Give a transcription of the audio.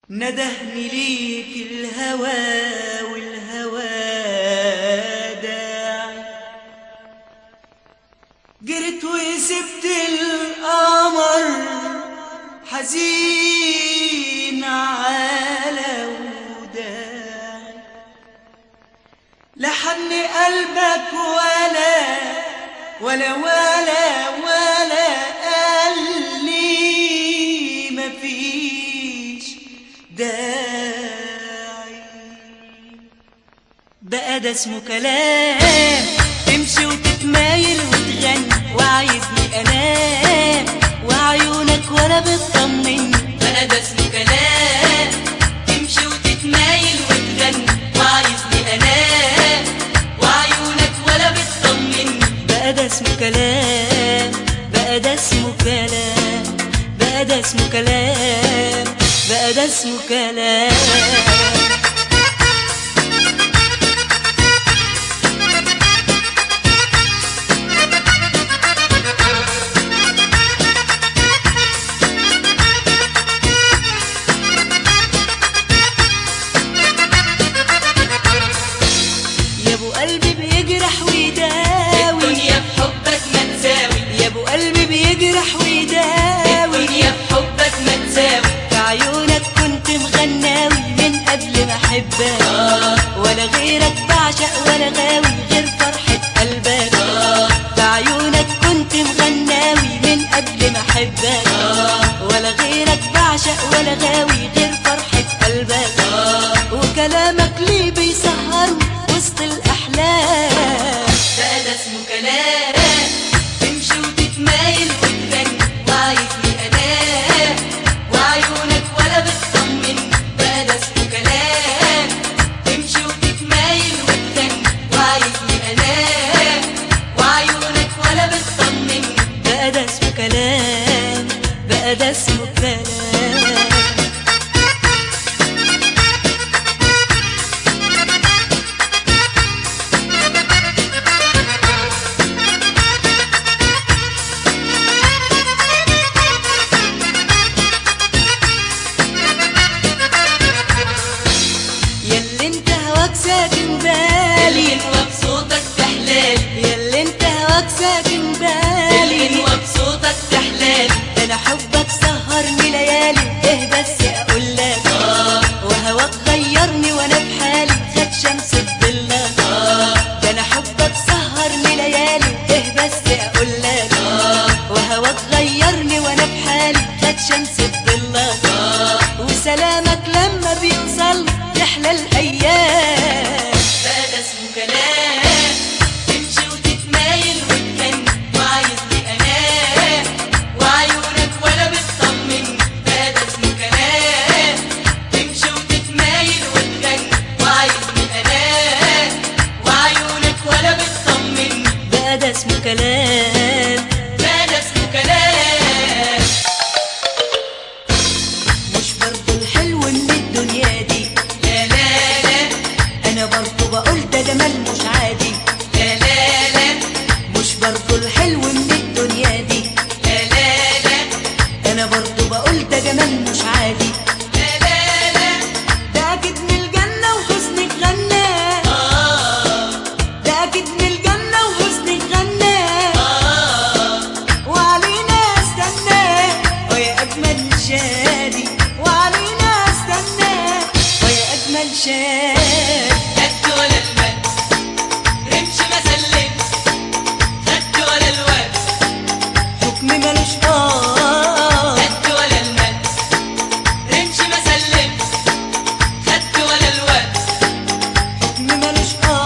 ندهني ليك الهوى والهوى داعي، جريت وسبت القمر حزين على وداعي، لحن قلبك ولا قال لي مفيش داعي. بقى ده اسمه كلام تمشي وتتمايل وتغني وعايزني انام وعيونك ولا بتطمني. بقى ده اسمه كلام تمشي وتتمايل وتغني وعايزني انام وعيونك ولا بتطمني. بقى ده اسمه كلام، بقى ده اسمه كلام، بقى ده اسمه كلام، بقى ده اسمه كلام. يا ابو قلبي بيجرح ويداوي الدنيا بحبك ما تساوي، يا ابو قلبي بيجرح ويداوي الدنيا بحبك ما تساوي. في عيونك كنت مغناوي من قبل ما احبك ولا غيرك بعشق ولا غاوي غير فرحة قلبك. في عيونك كنت مغناوي من قبل ما احبك ولا غيرك بعشق ولا غاوي غير فرحة قلبك. وكلامك ليه بيسهر وسط الأحلام. بقى ده اسمه كلام تمشي وتتمايل وتغني وعايزني انام وعيونك ولا بتطمني. بقى ده اسمه كلام تمشي وتتمايل وتغني وعايزني انام وعيونك ولا بتطمني. بقى ده اسمه كلام، بقى ده اسمه كلام. ياللي انت هواك ساكن بالي الغنوة بصوتك تحلالي، ياللي انت هواك ساكن بالي الغنوة بصوتك تحلالي. انا حبك سهرني ليالي ايه بس اقولك وهواك غيرني وانا بحالي خد شمس الضلة. ده انا حبك سهرني ليالي ايه بس اقولك وهواك غيرني وانا بحالي خد شمس الضلة. وسلامك لما بيوصل يحلى الايام. بقى ده اسمه كلام تمشي وتتمايل وتغني وعايزني انام وعيونك ولا بتطمني. بقى ده اسمه كلام تمشي وتتمايل وتغني وعايزني انام وعيونك ولا بتطمني. بقى ده اسمه كلام، بقى ده اسمه كلام. مش برضو الحلو من الدنيا دي. لا لا لا انا برضو بقول ده جمال مش عادي. لا لا لا مش برضو الحلو من الدنيا دي. لا لا لا انا برضو بقول ده جمال مش عادي. لا لا لا ده اكيد من الجنة وحسنك غنى، ده اكيد من الجنة وحسنك غنى وعلينا استنى ويا اجمل شادي وعلينا استنى ويا اجمل شادي. خدت ولا المد رمش ما سلمت، خدت ولا الوقت حكم ملوش خدت ولا المد رمش ما سلمت، خدت ولا الوقت حكم ملوش